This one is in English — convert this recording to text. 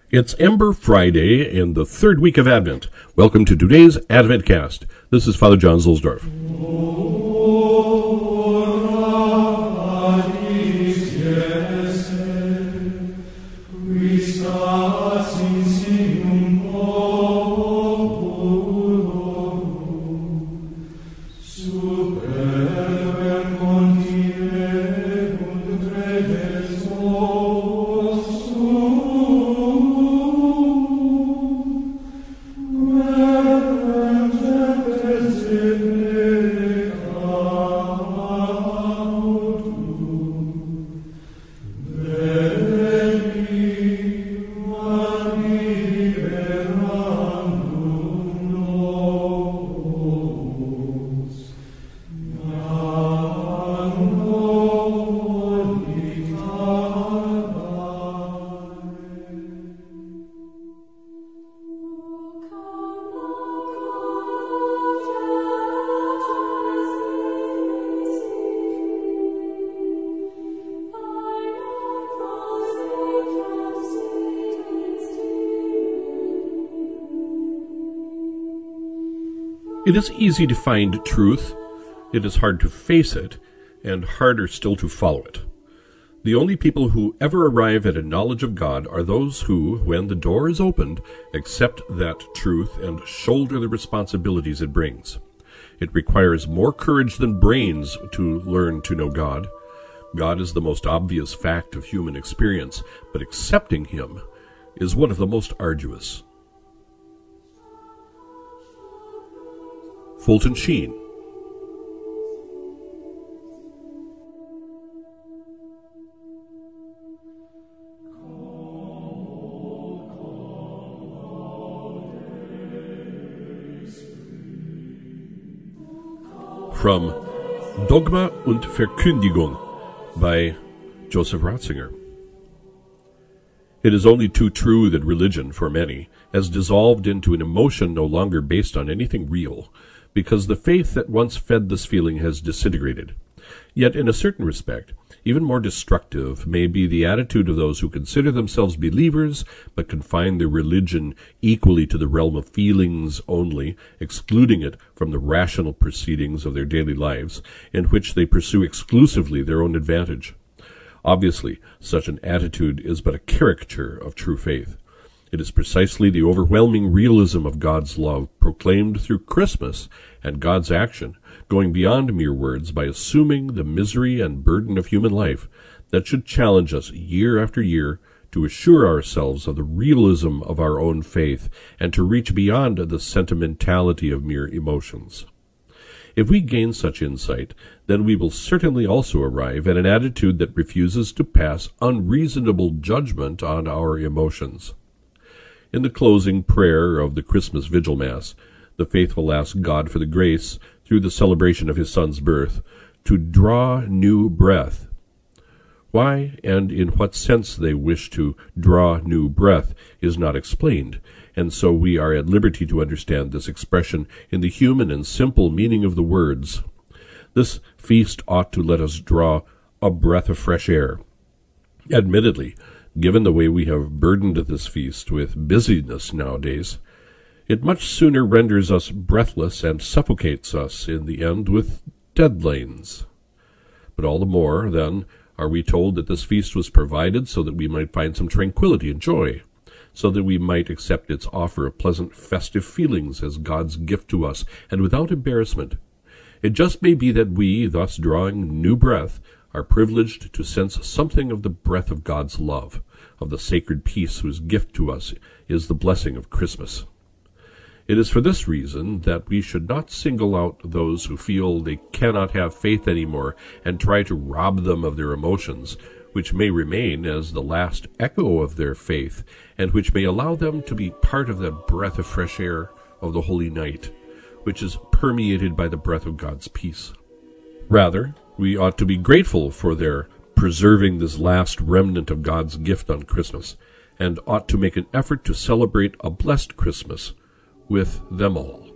It's Ember Friday in the third week of Advent. Welcome to today's Adventcast. This is Father John Zulsdorf. It is easy to find truth, it is hard to face it, and harder still to follow it. The only people who ever arrive at a knowledge of God are those who, when the door is opened, accept that truth and shoulder the responsibilities it brings. It requires more courage than brains to learn to know God. God is the most obvious fact of human experience, but accepting Him is one of the most arduous. Fulton Sheen. From Dogma und Verkündigung by Joseph Ratzinger. It is only too true that religion, for many, has dissolved into an emotion no longer based on anything real, because the faith that once fed this feeling has disintegrated. Yet, in a certain respect, even more destructive may be the attitude of those who consider themselves believers, but confine their religion equally to the realm of feelings only, excluding it from the rational proceedings of their daily lives, in which they pursue exclusively their own advantage. Obviously, such an attitude is but a caricature of true faith. It is precisely the overwhelming realism of God's love proclaimed through Christmas and God's action, going beyond mere words by assuming the misery and burden of human life, that should challenge us year after year to assure ourselves of the realism of our own faith and to reach beyond the sentimentality of mere emotions. If we gain such insight, then we will certainly also arrive at an attitude that refuses to pass unreasonable judgment on our emotions. In the closing prayer of the Christmas Vigil Mass, the faithful ask God for the grace, through the celebration of His Son's birth, to draw new breath. Why and in what sense they wish to draw new breath is not explained, and so we are at liberty to understand this expression in the human and simple meaning of the words. This feast ought to let us draw a breath of fresh air. Admittedly, given the way we have burdened this feast with busyness nowadays, it much sooner renders us breathless and suffocates us in the end with deadlines. But all the more, then, are we told that this feast was provided so that we might find some tranquility and joy, so that we might accept its offer of pleasant festive feelings as God's gift to us, and without embarrassment. It just may be that we, thus drawing new breath, are privileged to sense something of the breath of God's love, of the sacred peace whose gift to us is the blessing of Christmas. It is for this reason that we should not single out those who feel they cannot have faith anymore and try to rob them of their emotions, which may remain as the last echo of their faith, and which may allow them to be part of that breath of fresh air of the holy night, which is permeated by the breath of God's peace. Rather, we ought to be grateful for their preserving this last remnant of God's gift on Christmas, and ought to make an effort to celebrate a blessed Christmas with them all.